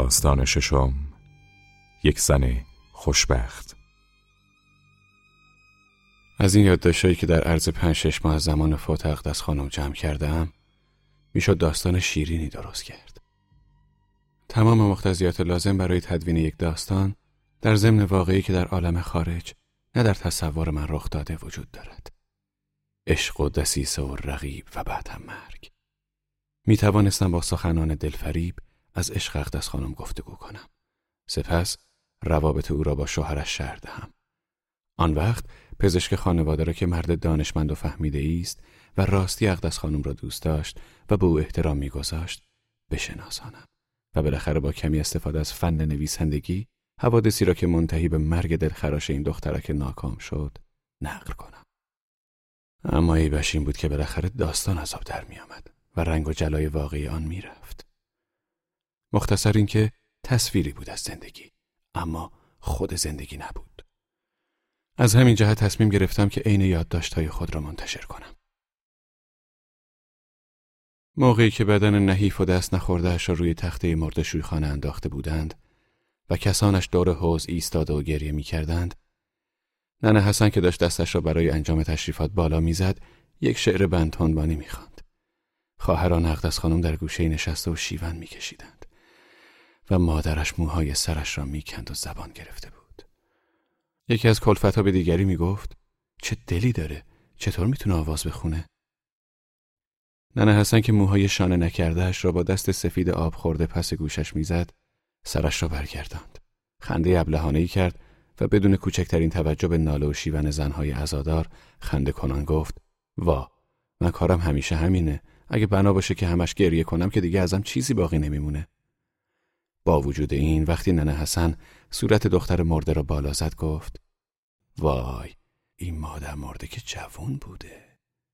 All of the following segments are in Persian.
داستان ششم، یک زن خوشبخت. از این یادداشت‌هایی که در عرض 5-6 ماه زمان فوت اقدس خانم جمع کردم میشد داستان شیرینی درست کرد. تمام مقتضیات لازم برای تدوین یک داستان در ضمن واقعی که در عالم خارج نه در تصور من رخ داده وجود دارد. عشق و دسیسه و رقیب و بعد هم مرگ. می توانستم با سخنان دلفریب از عشق اقدس خانم گفتگو کنم. سپس روابط او را با شوهرش شرح دهم. آن وقت پزشک خانواده را که مرد دانشمند و فهمیده است و راستی اقدس خانم را دوست داشت و به او احترام می‌گذاشت بشناسانم و بالاخره با کمی استفاده از فن نویسندگی حوادثی را که منتهی به مرگ دلخراش این دخترک ناکام شد نقل کنم. اما عیبش این بود که بالاخره داستان از آب در می آمد و رنگ و جلای واقعی آن می رفت. مختصر این که تصویری بود از زندگی، اما خود زندگی نبود. از همین جهت تصمیم گرفتم که عین یادداشت‌های خود را منتشر کنم. موقعی که بدن نحیف و دست نخورده‌اش را روی تخته مرده‌شویخانه انداخته بودند و کسانش دور حوض ایستاده و گریه می‌کردند، ننه حسن که داشت دستش را برای انجام تشریفات بالا می‌زد، یک شعر بندتنبانی می‌خواند. خواهران اقدس خانم در گوشه نشسته و شیون می‌کشیدند و مادرش موهای سرش را می‌کند و زبان گرفته بود. یکی از کلفت‌ها به دیگری میگفت چه دلی داره، چطور میتونه آواز بخونه؟ ننه حسن که موهای شانه نکرده‌اش را با دست سفید آب خورده پس گوشش میزد، سرش را برگرداند. خنده ابلهانه‌ای کرد و بدون کوچکترین توجه به ناله و شیون زنهای عزادار خنده کنان گفت: وا، من کارم همیشه همینه. اگه بنا باشه که همش گریه کنم که دیگه ازم چیزی باقی نمیمونه. با وجود این وقتی ننه حسن صورت دختر مرده را بالا زد گفت: وای، این مادر مرده که جوان بوده.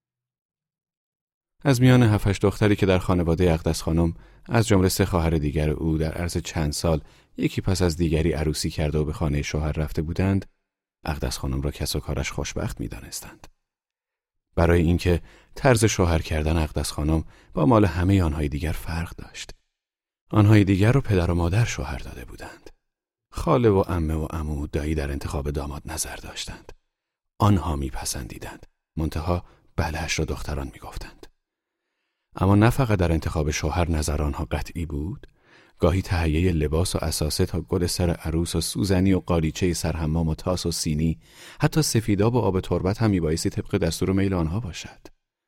از میان 7-8 دختری که در خانواده اقدس خانم از جمله 3 خواهر دیگر او در عرض چند سال یکی پس از دیگری عروسی کرده و به خانه شوهر رفته بودند، اقدس خانم را کس و کارش خوشبخت می‌دانستند. برای اینکه طرز شوهر کردن اقدس خانم با مال همه آنهای دیگر فرق داشت. آنهای دیگر رو پدر و مادر شوهر داده بودند. خاله و عمه و عمو و دایی در انتخاب داماد نظر داشتند. آنها میپسندیدند. منتها بله‌اش را دختران میگفتند. اما نه فقط در انتخاب شوهر نظر آنها قطعی بود، گاهی تهیه لباس و اساسه تا گل سر عروس و سوزنی و قالیچه سرحمام و تاس و سینی، حتی سفیداب و آب تربت هم میبایستی طبق دستور و میل آنها باشد.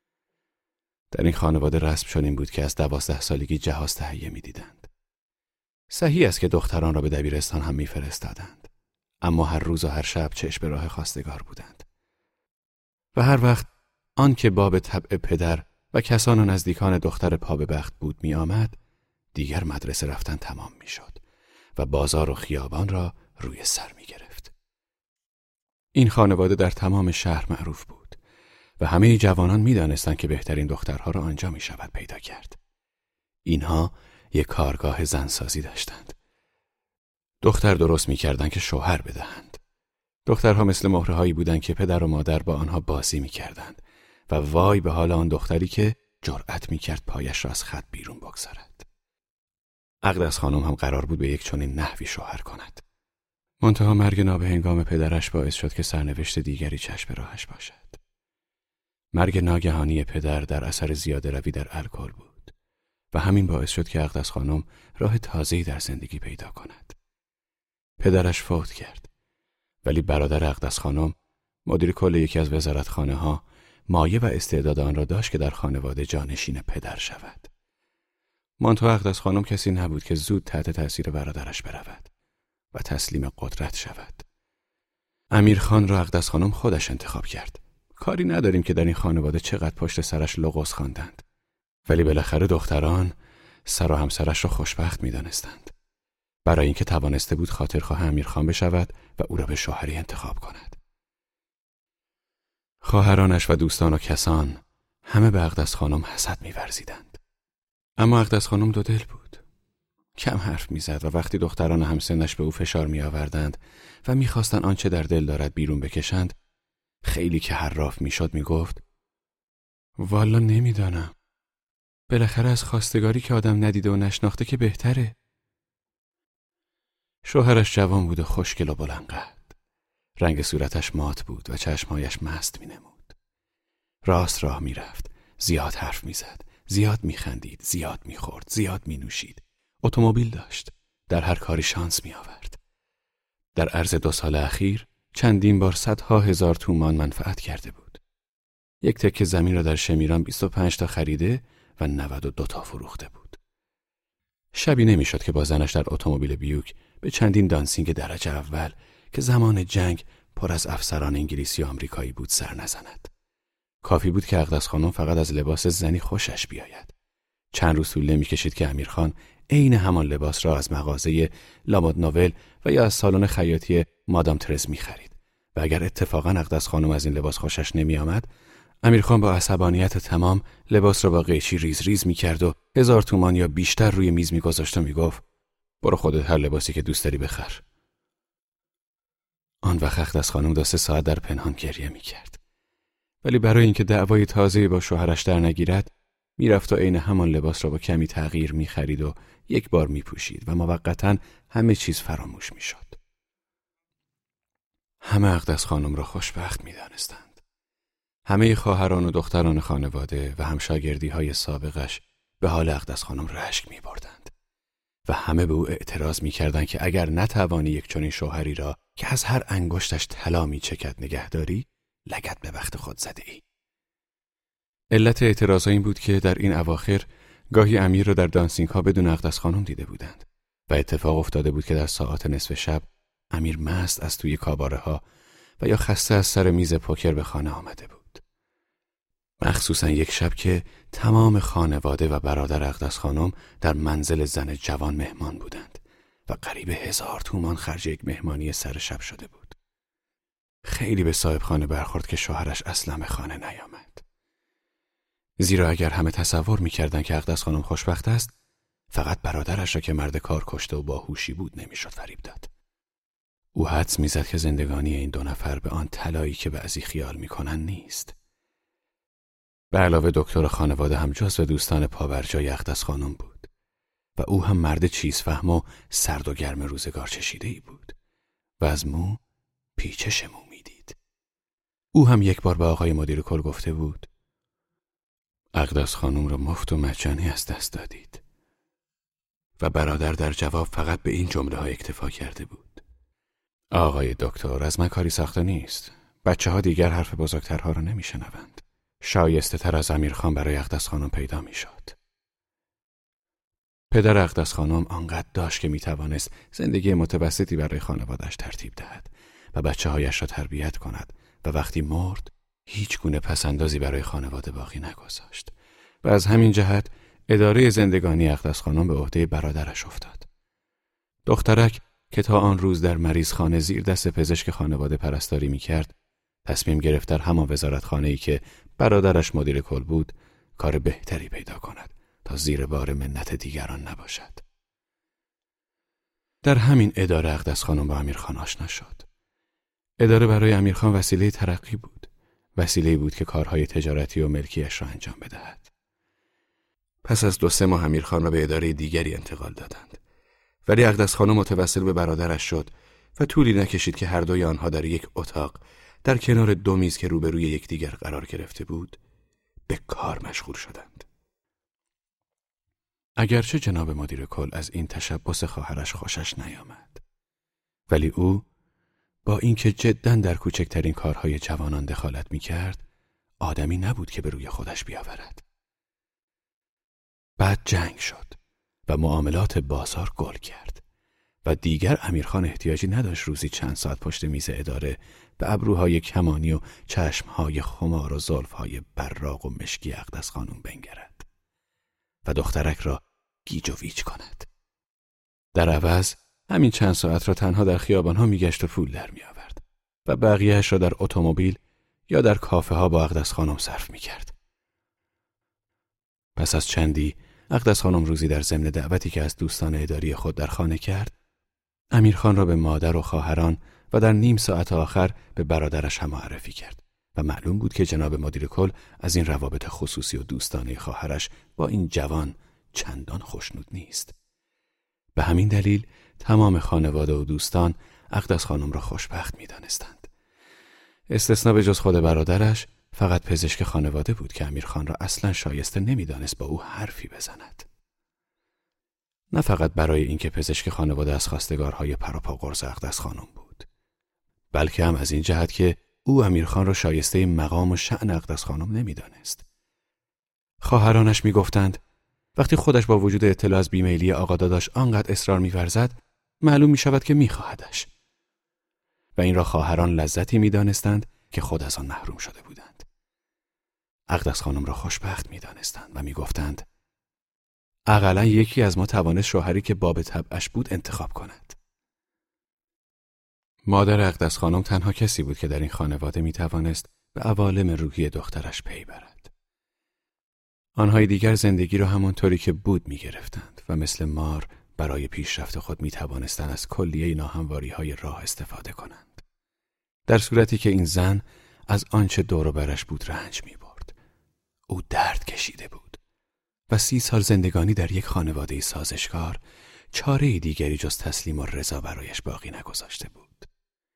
در این خانواده رسم چنین بود که از 12 سالگی جهاز تهیه میدیدند. صحیح است که دختران را به دبیرستان هم میفرستادند، اما هر روز و هر شب چشم به راه خواستگار بودند. و هر وقت آن که باب طبع پدر و کسان و نزدیکان دختر پا به بخت بود می آمد، دیگر مدرسه رفتن تمام می شد و بازار و خیابان را روی سر می گرفت. این خانواده در تمام شهر معروف بود و همه جوانان می دانستند که بهترین دخترها را آنجا می شود پیدا کرد. اینها یک کارگاه زنسازی داشتند. دختر درست می کردند که شوهر بدهند. دخترها مثل مهرهایی بودند که پدر و مادر با آنها بازی می کردند و وای به حال آن دختری که جرأت می کرد پایش را از خط بیرون بگذارد. اقدس خانم هم قرار بود به یک چنین نحوی شوهر کند. منتها مرگ نابهنگام پدرش باعث شد که سرنوشت دیگری چشم راهش باشد. مرگ ناگهانی پدر در اثر زیاده روی در الکل بود و همین باعث شد که اقدس خانم راه تازه‌ای در زندگی پیدا کند. پدرش فوت کرد، ولی برادر اقدس خانم، مدیر کل یکی از وزارتخانه‌ها، مایه و استعداد آن را داشت که در خانواده جانشین پدر شود. منتها اقدس خانم کسی نبود که زود تحت تأثیر برادرش برود و تسلیم قدرت شود. امیرخان را اقدس خانم خودش انتخاب کرد. کاری نداریم که در این خانواده چقدر پشت سرش لغز خواندند، ولی بالاخره دختران سر و همسرش را خوشبخت می‌دانستند. برای اینکه توانسته بود خاطرخواه امیرخان بشود و او را به شوهری انتخاب کند. خواهرانش و دوستان و کسان همه به اقدس خانم حسد می‌ورزیدند. اما اقدس خانم دو دل بود. کم حرف می‌زد و وقتی دختران همسنش به او فشار می‌آوردند و می‌خواستند آنچه در دل دارد بیرون بکشند، خیلی که حراف می‌شد می‌گفت: والا نمی‌دانم. بالاخره از خواستگاری که آدم ندیده و نشناخته که بهتره. شوهرش جوان بود و خوشگل و بلندقد. رنگ صورتش مات بود و چشمهایش مست می‌نمود. راست راه می‌رفت، زیاد حرف می‌زد، زیاد می‌خندید، زیاد می‌خورد، زیاد می‌نوشید. اتومبیل داشت، در هر کاری شانس می‌آورد. در عرض 2 سال اخیر چندین بار صدها هزار تومان منفعت کرده بود. یک تکه زمین را در شمیران 25 تا خریده و 92 تا فروخته بود. شبی نمی‌شد که با زنش در اتومبیل بیوک به چندین دانسینگ درجه اول که زمان جنگ پر از افسران انگلیسی و آمریکایی بود سر نزند. کافی بود که اقدس خانم فقط از لباس زنی خوشش بیاید. چند روز طول نمی‌کشید که امیرخان عین همان لباس را از مغازه لامود نوول و یا از سالن خیاطی مادام ترز می‌خرید و اگر اتفاقاً اقدس خانم از این لباس خوشش نمی‌آمد، امیرخان با عصبانیت تمام لباس را با قیچی ریز ریز می‌کرد و 1000 تومان یا بیشتر روی میز می‌گذاشت و می‌گفت برو خودت هر لباسی که دوست داری بخر. آن وقت اقدس خانم 2-3 ساعت در پنهان گریه می‌کرد. ولی برای اینکه دعوای تازه‌ای با شوهرش در نگیرد، میرفت و عین همان لباس را با کمی تغییر می‌خرید و یک بار می‌پوشید و موقتاً همه چیز فراموش می‌شد. همه اقدس خانم را خوشبخت می‌دانستند. همه خواهران و دختران خانواده و همشاگردی‌های سابقش به حال اقدس خانم رشک می‌بردند و همه به او اعتراض می‌کردند که اگر نتوانی یک چنین شوهری را که از هر انگشتش طلا می‌چکد نگهداری، لگد به بخت خود زده‌ای. علت اعتراض این بود که در این اواخر گاهی امیر را در دانسینگ‌ها بدون اقدس خانم دیده بودند و اتفاق افتاده بود که در ساعات نصف شب امیر مست از توی کاباره‌ها و یا خسته از سر میز پوکر به خانه آمده بود. مخصوصا یک شب که تمام خانواده و برادر اقدس خانم در منزل زن جوان مهمان بودند و قریب 1000 تومان خرج یک مهمانی سر شب شده بود. خیلی به صاحب خانه برخورد که شوهرش اصلا به خانه نیامد. زیرا اگر همه تصور می‌کردند که اقدس خانم خوشبخت است، فقط برادرش را که مرد کار کشته و باهوشی بود نمی‌شد فریب داد. او حدس می‌زد که زندگانی این 2 نفر به آن طلایی که بعضی خیال می‌کنند نیست. به علاوه دکتر خانواده هم جزو دوستان پاورجای اقدس خانم بود و او هم مرد چیزفهم و سرد و گرم روزگار چشیده‌ای بود و از مو پیچش مو می‌دید. او هم یک بار به آقای مدیر کل گفته بود اقدس خانم را مفت و مجانی از دست دادید و برادر در جواب فقط به این جمله‌ها اکتفا کرده بود. آقای دکتر از من کاری ساخته نیست. بچه‌ها دیگر حرف بزرگترها را نمی‌شنوند. شایسته تر از امیرخان برای اقدس خانم پیدا می‌شد. پدر اقدس خانم آنقدر داشت که می‌توانست زندگی متوسطی برای خانواده‌اش ترتیب دهد و بچه‌هایش را تربیت کند و وقتی مرد هیچ گونه پسندازی برای خانواده باقی نگذاشت و از همین جهت اداره زندگانی اقدس خانم به عهده برادرش افتاد. دخترک که تا آن روز در مریضخانه زیر دست پزشک خانواده پرستاری می‌کرد، تصمیم گرفت در همان وزارتخانه‌ای که برادرش مدیر کل بود، کار بهتری پیدا کند تا زیر بار منت دیگران نباشد. در همین اداره اقدس خانم با امیرخان آشنا شد. اداره برای امیرخان وسیله ترقی بود. وسیله‌ای بود که کارهای تجارتی و ملکیش را انجام بدهد. پس از 2-3 ماه امیرخان را به اداره دیگری انتقال دادند. ولی اقدس خانم متوسل به برادرش شد و طولی نکشید که هر دوی آنها در یک اتاق در کنار 2 میز که روبروی یکدیگر قرار گرفته بود به کار مشغول شدند. اگرچه جناب مدیر کل از این تشبث خواهرش خوشش نیامد، ولی او با اینکه جداً در کوچکترین کارهای جوانان دخالت می‌کرد، آدمی نبود که به روی خودش بیاورد. بعد جنگ شد و معاملات بازار گل کرد و دیگر امیرخان احتیاجی نداشت روزی چند ساعت پشت میز اداره به ابروهای کمانی و چشمهای خمار و زلفهای براق و مشکی اقدس خانم بنگرد و دخترک را گیج و ویج کند. در عوض همین چند ساعت را تنها در خیابانها میگشت و پول در میآورد و بقیه‌اش را در اتومبیل یا در کافه ها با اقدس خانم صرف میکرد. پس از چندی اقدس خانم روزی در ضمن دعوتی که از دوستان اداری خود در خانه کرد، امیرخان را به مادر و خواهران و در نیم ساعت آخر به برادرش هم معرفی کرد و معلوم بود که جناب مدیر کل از این روابط خصوصی و دوستانه خواهرش با این جوان چندان خوشنود نیست. به همین دلیل تمام خانواده و دوستان اقدس خانم را خوشبخت می‌دانستند. استثنا به جز خود برادرش، فقط پزشک خانواده بود که امیرخان را اصلاً شایسته نمی‌دانست با او حرفی بزند. نه فقط برای اینکه پزشک خانواده از خواستگارهای پروپا قرص اقدس خانم بود، بلکه هم از این جهت که او امیرخان را شایسته مقام و شأن اقدس خانم نمی‌دانست. خواهرانش می‌گفتند وقتی خودش با وجود اطلاع از بیمیلی آقا داداش آنقدر اصرار می‌ورزد، معلوم می‌شود که می‌خواهدش. و این را خواهران لذتی می‌دانستند که خود از آن محروم شده بودند. اقدس خانم را خوشبخت می‌دانستند و می‌گفتند اقلاً یکی از ما توانست شوهری که باب طبعش بود انتخاب کند. مادر اقدس خانم تنها کسی بود که در این خانواده می‌توانست به عوالم روحی دخترش پی برد. آنهای دیگر زندگی را همانطوری که بود می‌گرفتند و مثل مار برای پیشرفت خود می‌توانستند از کلیه ناهمواری‌های راه استفاده کنند. در صورتی که این زن از آنچه دور و برش بود رنج می‌برد. او درد کشیده بود و 30 سال زندگانی در یک خانواده سازشکار چاره دیگری جز تسلیم و رضا برایش باقی نگذاشته بود.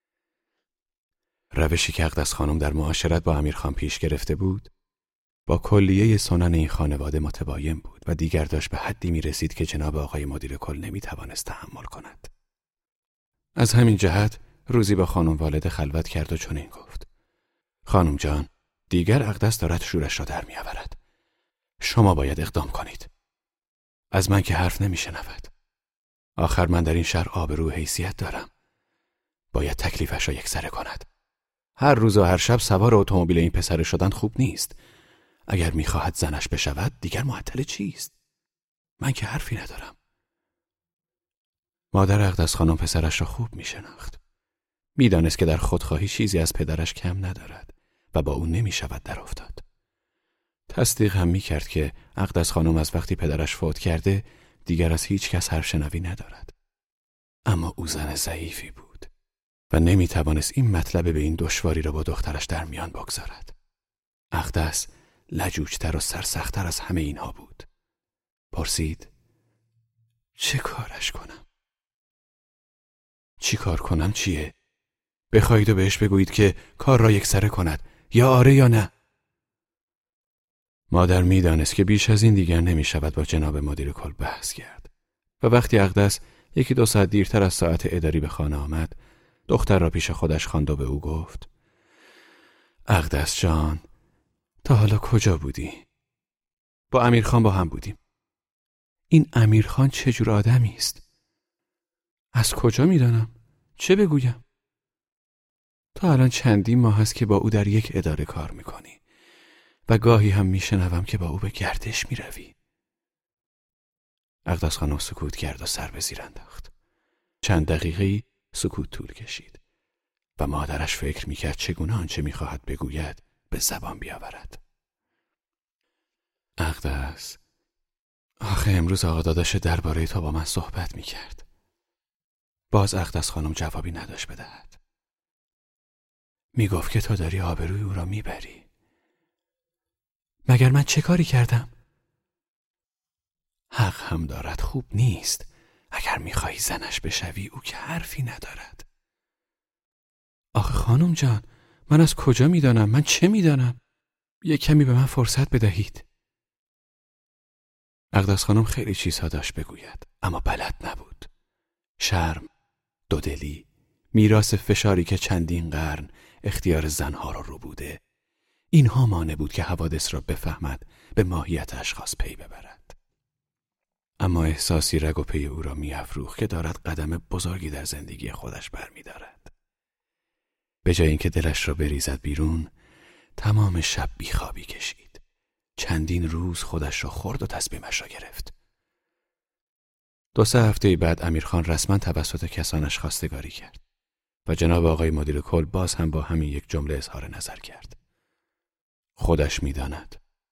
روشی که اقدس خانم در معاشرت با امیرخان پیش گرفته بود با کلیه سنن این خانواده متباین بود و دیگر داشت به حدی می رسید که جناب آقای مدیر کل نمی توانست تحمل کند. از همین جهت روزی با خانم والده خلوت کرد و چنین گفت: خانم جان، دیگر اقدس دارد شورش را در می آورد. شما باید اقدام کنید. از من که حرف نمی شنود. آخر من در این شهر آبرو و حیثیت دارم. باید تکلیفش را یکسره کند. هر روز و هر شب سوار اتومبیل این پسر شدن خوب نیست. اگر می‌خواهد زنش بشود دیگر معطل چیست؟ من که حرفی ندارم. مادر اقدس خانم پسرش را خوب می‌شناخت. می‌دانست که در خودخواهی چیزی از پدرش کم ندارد و با او نمی‌شود در افتاد. تصدیق هم می‌کرد که اقدس خانم از وقتی پدرش فوت کرده دیگر از هیچ کس حرفشنوی ندارد. اما او زن ضعیفی بود و نمی‌توانست این مطلب به این دشواری را با دخترش در میان بگذارد. اقدس لجوجتر و سرسخت‌تر از همه اینها بود. پرسید: چه کارش کنم؟ چی کار کنم چیه؟ بخواهید و بهش بگویید که کار را یکسره کند، یا آره یا نه. مادر می‌دانست که بیش از این دیگر نمی‌شود با جناب مدیر کل بحث کرد و وقتی اقدس 1-2 ساعت دیرتر از ساعت اداری به خانه آمد، دختر را پیش خودش خواند و به او گفت: اقدس جان، تا حالا کجا بودی؟ با امیرخان با هم بودیم. این امیرخان چه جور آدمی است؟ از کجا میدانم؟ چه بگویم؟ تا الان چندین ماه است که با او در یک اداره کار میکنی و گاهی هم میشنوم که با او به گردش میروی. اقدس خانم سکوت کرد و سر به زیر انداخت. چند دقیقه‌ای سکوت طول کشید و مادرش فکر میکرد چگونه آنچه میخواهد بگوید به زبان بیاورد. اقدس، آخه امروز آقا داداش درباره تو با من صحبت میکرد. باز اقدس خانم جوابی نداشت بدهد. میگفت که تو داری آبروی او را میبری. مگر من چه کاری کردم؟ حق هم دارد، خوب نیست. اگر میخوایی زنش بشوی او که حرفی ندارد. آخه خانم جان، من از کجا میدانم؟ من چه میدانم؟ یک کمی به من فرصت بدهید. اقدس خانم خیلی چیزها داشت بگوید، اما بلد نبود. شرم، دودلی، میراث فشاری که چندین قرن اختیار زنها را رو بوده، اینها مانع بود که حوادث را بفهمد، به ماهیت اشخاص پی ببرد. اما احساسی رگ و پی او را می‌افروخت که دارد قدم بزرگی در زندگی خودش برمی‌دارد. به جای اینکه دلش را بریزد بیرون، تمام شب بیخوابی کشید. چندین روز خودش را خورد و تصمیمش را گرفت. 2-3 هفته بعد امیرخان رسما توسط کسانش خواستگاری کرد و جناب آقای مدیر کل باز هم با همین یک جمله اظهار نظر کرد: خودش می‌داند.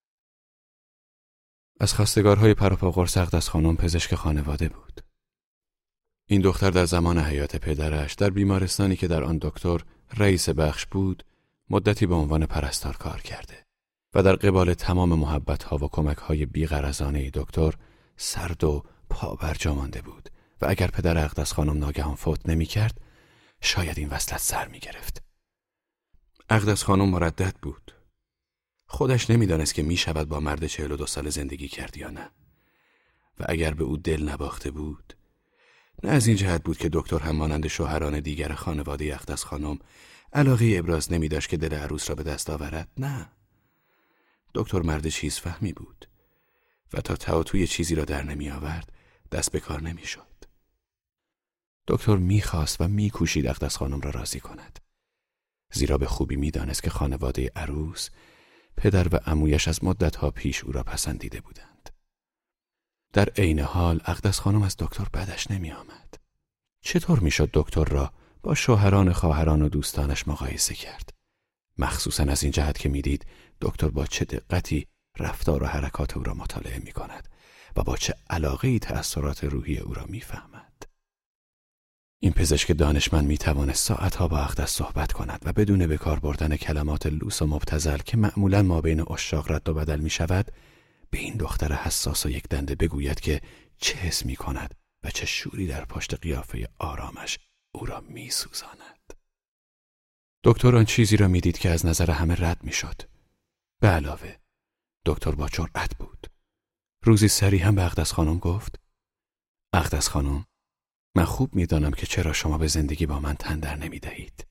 از خواستگارهای پروپا قرص اقدس خانم پزشک خانواده بود. این دختر در زمان حیات پدرش در بیمارستانی که در آن دکتر رئیس بخش بود مدتی به عنوان پرستار کار کرده و در قبال تمام محبت‌ها و کمک‌های بی‌غرضانه دکتر سرد و پا برجا مانده بود و اگر پدر اقدس خانم ناگهان فوت نمی کرد، شاید این وصلت سر می گرفت. اقدس خانم مردد بود. خودش نمیدانست که می شود با مرد 42 ساله زندگی کرد یا نه. و اگر به او دل نباخته بود، نه از این جهت بود که دکتر هم مانند شوهران دیگر خانواده اقدس خانم علاقه ابراز نمی داشت که دل عروس را به دست آورد. نه. دکتر مرد چیز فهمی بود و تا تعاطوی چیزی را در نمی آورد دست به کار نمی شد. دکتر می خواست و می کوشید اقدس خانم را راضی کند. زیرا به خوبی می دانست که خانواده عروس، پدر و عمویش از مدتها پیش او را پسندیده بودند. در عین حال اقدس خانم از دکتر بدش نمی آمد. چطور می شد دکتر را با شوهران، خواهران و دوستانش مقایسه کرد؟ مخصوصاً از این جهت که می دید دکتر با چه دقتی رفتار و حرکات او را مطالعه می کند و با چه علاقه‌ای تأثیرات روحی او را می فهمد. این پزشک دانشمند می توانست ساعتها با اقدس صحبت کند و بدون به کار بردن کلمات لوس و مبتذل که معمولاً ما بین عشاق رد و بدل می شود، به این دختر حساس و یک دنده بگوید که چه حس می کند و چه شوری در پشت قیافه آرامش او را می سوزاند. دکتر آن چیزی را می دید که از نظر همه رد می شد. به علاوه دکتر با جرأت بود. روزی صریحاً به اقدس خانم گفت: اقدس خانم، من خوب می دانم که چرا شما به زندگی با من تن در نمی دهید.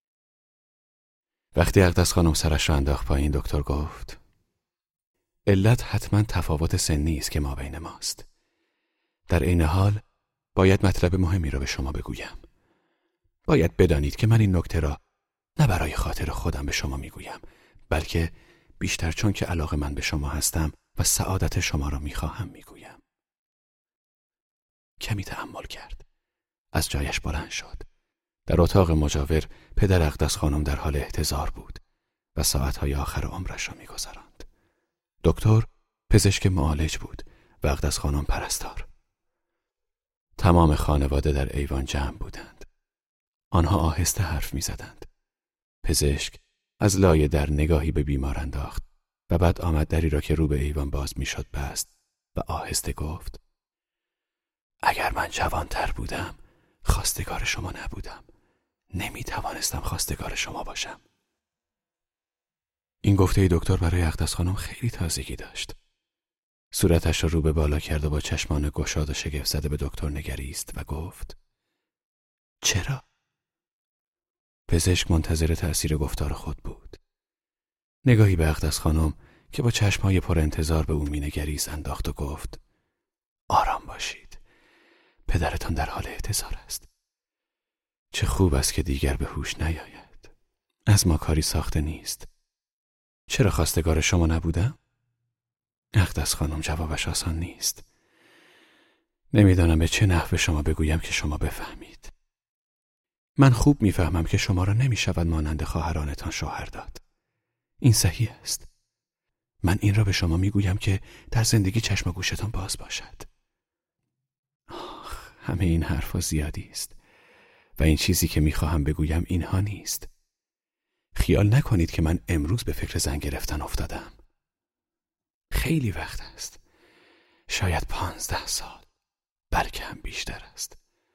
وقتی اقدس خانم سرش را انداخت پایین، دکتر گفت: علت حتما تفاوت سنی است که ما بین ماست. در عین حال باید مطلب مهمی را به شما بگویم. باید بدانید که من این نکته را نه برای خاطر خودم به شما میگویم، بلکه بیشتر چون که علاقه من به شما هستم و سعادت شما را میخواهم میگویم. کمی تأمل کرد. از جایش بلند شد. در اتاق مجاور پدر اقدس خانم در حال احتضار بود و ساعتهای آخر عمرش را میگذراند. دکتر پزشک معالج بود و اقدس خانم پرستار. تمام خانواده در ایوان جمع بودند. آنها آهسته حرف می‌زدند. پزشک از لای در نگاهی به بیمار انداخت و بعد آمد دری را که رو به ایوان باز می‌شد بست و آهسته گفت: اگر من جوان‌تر بودم خواستگار شما نبودم. نمی‌توانستم خواستگار شما باشم. این گفته دکتر برای اقدس خانم خیلی تازگی داشت. صورتش را رو به بالا کرد و با چشمان گشاد و شگفت زده به دکتر نگریست و گفت: چرا؟ پزشک منتظر تأثیر گفتار خود بود. نگاهی به اقدس خانم که با چشمهای پر انتظار به او مینگریست انداخت و گفت: آرام باشید. پدرتان در حال احتضار است. چه خوب است که دیگر به هوش نیاید. از ما کاری ساخته نیست. چرا خواستگار شما نبودم؟ اقدس خانم جوابش آسان نیست. نمیدانم به چه نحو شما بگویم که شما بفهمید. من خوب میفهمم که شما را نمیشود مانند خواهرانتان شوهر داد. این صحیح است. من این را به شما میگویم که در زندگی چشم و گوشتان باز باشد. همه این حرفا زیادی است و این چیزی که میخواهم بگویم اینها نیست. خیال نکنید که من امروز به فکر زن گرفتن افتادم. خیلی وقت است. شاید 15 سال. بلکه هم بیشتر است.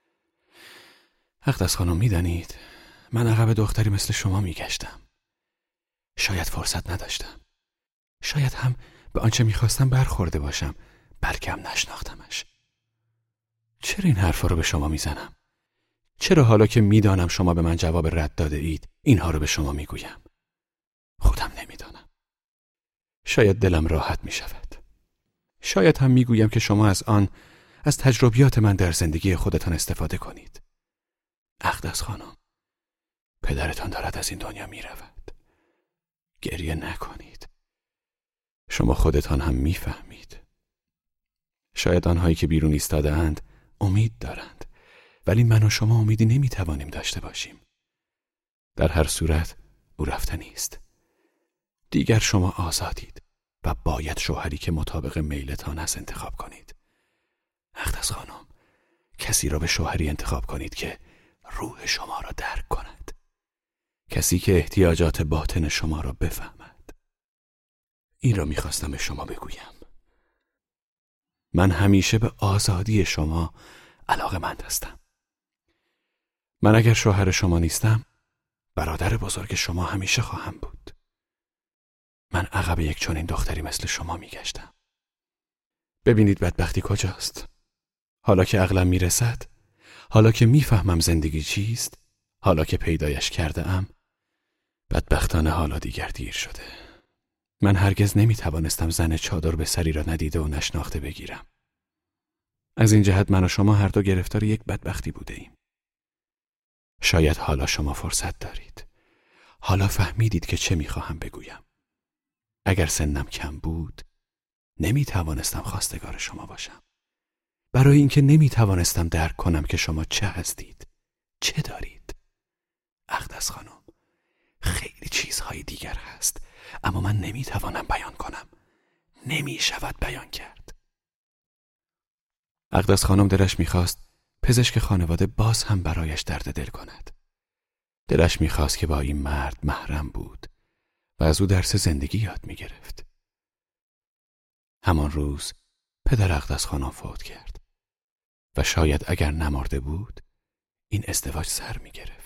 اقدس خانم میدانید من عقب دختری مثل شما میگشتم. شاید فرصت نداشتم. شاید هم به آنچه میخواستم برخورده باشم، بلکه هم نشناختمش. چرا این حرفا رو به شما میزنم؟ چرا حالا که میدانم شما به من جواب رد داده اید اینها رو به شما میگویم؟ خودم نمیدانم. شاید دلم راحت میشود. شاید هم میگویم که شما از تجربیات من در زندگی خودتان استفاده کنید. اقدس خانم، پدرتان دارد از این دنیا میرود. گریه نکنید. شما خودتان هم میفهمید. شاید آنهایی که بیرون ایستاده اند امید دارند، ولی من و شما امیدی نمیتوانیم داشته باشیم. در هر صورت او رفتنی است. دیگر شما آزادید و باید شوهری که مطابق میلتان است انتخاب کنید. اقدس خانم، کسی را به شوهری انتخاب کنید که روح شما را درک کند. کسی که احتیاجات باطن شما را بفهمد. این را میخواستم به شما بگویم. من همیشه به آزادی شما علاقه‌مند هستم. من اگر شوهر شما نیستم، برادر بزرگ شما همیشه خواهم بود. من عقب یک چنین دختری مثل شما میگشتم. ببینید بدبختی کجاست. حالا که عقلم میرسد، حالا که میفهمم زندگی چیست، حالا که پیدایش کرده ام، بدبختانه حالا دیگر دیر شده. من هرگز نمیتوانستم زن چادر به سری را ندیده و نشناخته بگیرم. از این جهت من و شما هر دو گرفتار یک بدبختی بوده ایم. شاید حالا شما فرصت دارید. حالا فهمیدید که چه میخواهم بگویم. اگر سنم کم بود، نمیتوانستم خواستگار شما باشم. برای اینکه نمیتوانستم درک کنم که شما چه هستید، چه دارید. اقدس خانم، خیلی چیزهای دیگر هست، اما من نمیتوانم بیان کنم. نمیشود بیان کرد. اقدس خانم دلش میخواست پزشک خانواده باز هم برایش درد دل کند. دلش میخواست که با این مرد محرم بود و از او درس زندگی یاد میگرفت. همان روز پدر اقدس خانم فوت کرد و شاید اگر نمرده بود این ازدواج سر میگرفت.